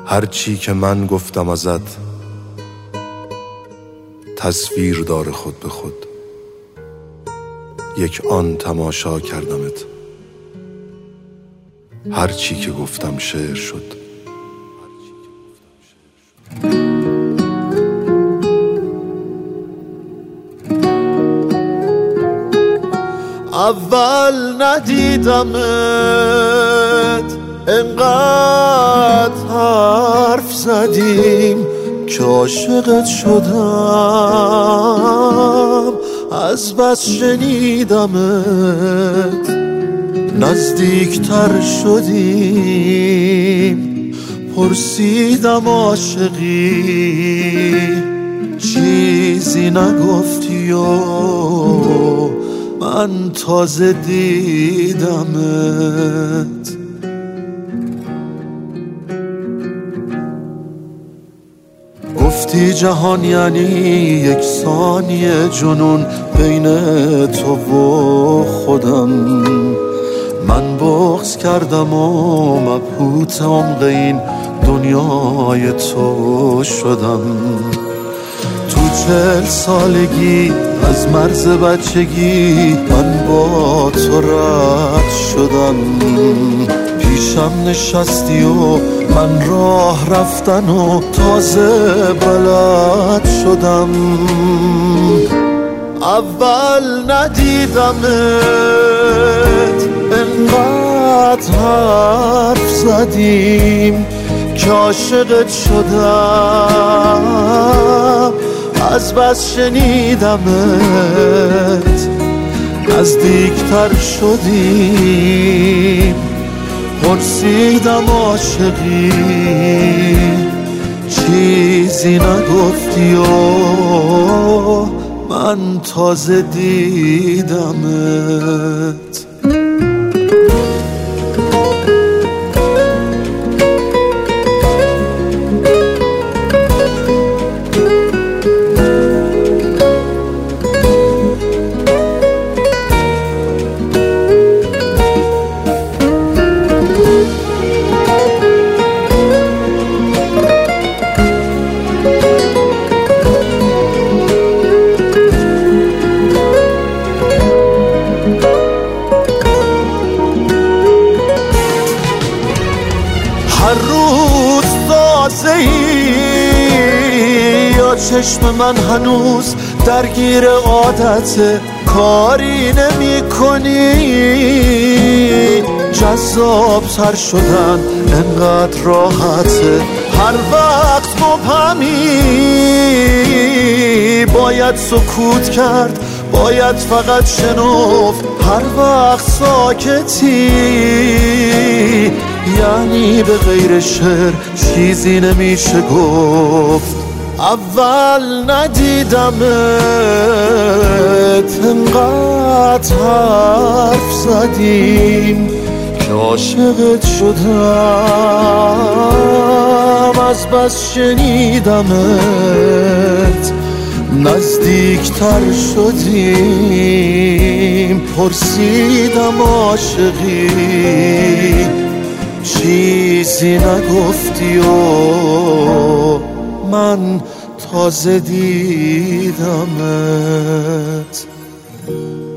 هرچی که من گفتم ازت تصویر داره خود به خود. یک آن تماشا کردمت، هرچی که گفتم شعر شد. اول ندیدمت انقدر حرف زدیم که عاشقت شدم. از بس شنیدمت نزدیکتر شدیم. پرسیدم عاشقی چیزی نگفتی و من تازه دیدمت. گفتی جهان یعنی یک ثانیه جنون بین تو و خودم. من بغض کردم و مبهوت عمق این دنیای تو شدم. تو 40 سالگی از مرز بچگی من با تو رد شدم. پیشم نشستی و من راه رفتن و تازه بلد شدم. اول ندیدمت انقدر حرف زدیم که عاشقت شدم. از بس شنیدمت نزدیکتر شدیم. پرسیدم عاشقی چیزی نگفتی و من تازه دیدمت. هر روز تازه‌ای یا چشم من هنوز درگیر عادت کاری نمی کنی. جذاب تر شدن انقدر راحته، هر وقت مبهمی. باید سکوت کرد، باید فقط شنفت هر وقت ساکتی. یعنی به غیر شعر چیزی نمیشه گفت. اول ندیدمت انقدر حرف زدیم که عاشقت شدم. از بس شنیدمت نزدیکتر شدیم. پرسیدم عاشقی چیزی نگفتی و من تازه دیدمت.